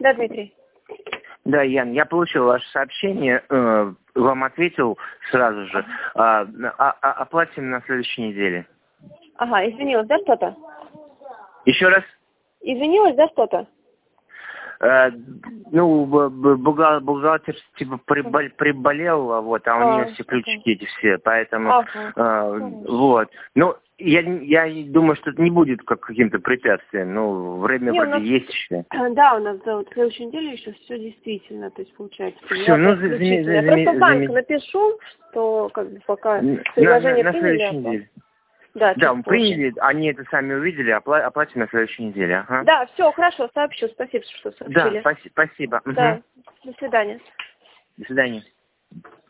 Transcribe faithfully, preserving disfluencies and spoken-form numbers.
Да, Дмитрий. Да, Ян, я получил ваше сообщение, э, вам ответил сразу же. А, а, а, оплатим на следующей неделе. Ага, извинилась, да, что-то? Еще раз? Извинилась, да, что-то? Э, ну, бухгалтер, бухгалтер типа прибол, приболел, вот, а у А, нее все ключики эти все, поэтому, ага. э, вот. Ну, я, я думаю, что это не будет как каким-то препятствием, ну, время Не, у вроде нас... есть еще. Да, у нас да, вот в следующей неделе еще все действительно, то есть получается. Все, ну, за, за, Я за, просто в банк за, напишу, что как бы пока на, предложение на, на приняли, следующей а то... неделе. Да, Да, чуть мы позже. приняли, они это сами увидели, опла- оплатим на следующей неделе. Ага. Да, все, хорошо, сообщу, спасибо, что Да, сообщили. спаси- спасибо. Да, Мгм. до свидания. До свидания.